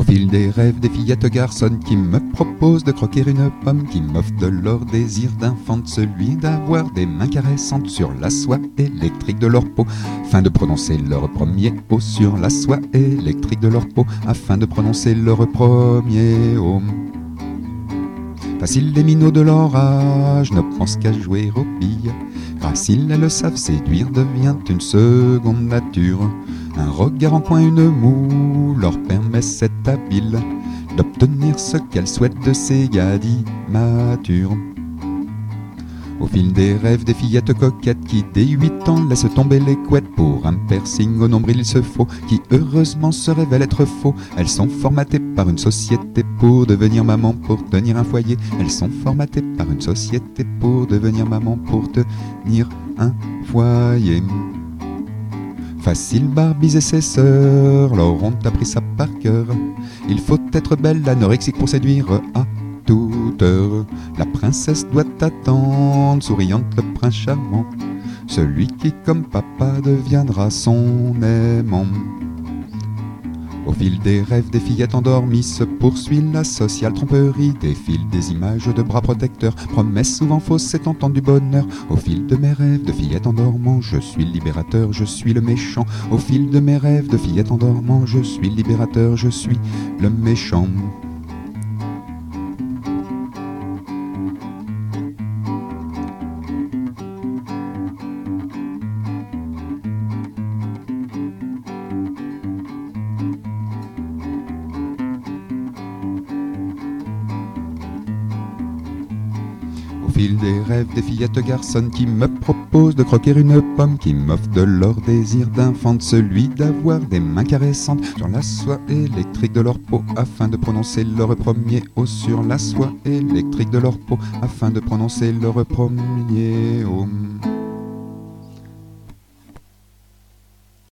Au fil des rêves des fillettes garçonnes qui me proposent de croquer une pomme, qui m'offrent de leur désir d'infante, celui d'avoir des mains caressantes sur la soie électrique de leur peau, afin de prononcer leur premier O sur la soie électrique de leur peau, afin de prononcer leur premier O. Facile les minots de leur âge ne pensent qu'à jouer aux billes. Gracile, elles savent séduire, devient une seconde nature. Un regard en coin, une moue, leur permet cet habile d'obtenir ce qu'elles souhaitent de ces gadis matures. Au fil des rêves des fillettes coquettes qui dès 8 ans laissent tomber les couettes, pour un piercing au nombril il se faut, qui heureusement se révèle être faux. Elles sont formatées par une société pour devenir maman, pour tenir un foyer. Elles sont formatées par une société pour devenir maman, pour tenir un foyer. Facile, Barbies et ses sœurs leur ont appris ça par cœur. Il faut être belle, anorexique pour séduire à toute heure. La princesse doit attendre, souriante le prince charmant, celui qui comme papa deviendra son aimant. Au fil des rêves des fillettes endormies se poursuit la sociale tromperie, défilent des images de bras protecteurs, promesses souvent fausses et tentant du bonheur. Au fil de mes rêves de fillettes endormant, je suis le libérateur, je suis le méchant. Au fil de mes rêves de fillettes endormant, je suis le libérateur, je suis le méchant. Au fil des rêves des fillettes garçonnes qui me proposent de croquer une pomme, qui m'offrent de leur désir d'infante, celui d'avoir des mains caressantes sur la soie électrique de leur peau, afin de prononcer leur premier O sur la soie électrique de leur peau, afin de prononcer leur premier O.